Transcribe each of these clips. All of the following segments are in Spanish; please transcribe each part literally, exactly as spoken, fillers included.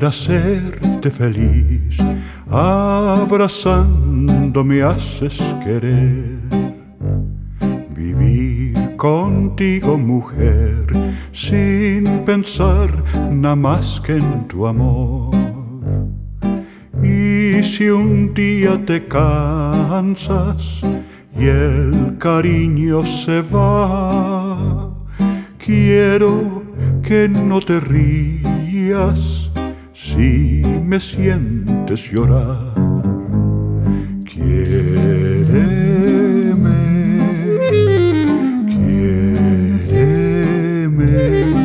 Quisiera hacerte feliz, abrazando me haces querer. Vivir contigo, mujer, sin pensar nada más que en tu amor. Y si un día te cansas y el cariño se va, quiero que no te rías si me sientes llorar. Quiéreme, quiéreme,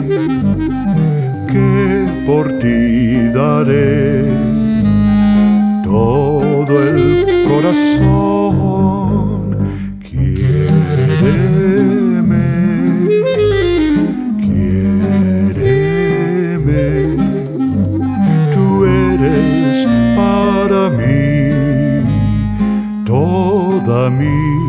que por ti daré todo el corazón. Quiéreme, quiéreme, tú eres para mí toda mi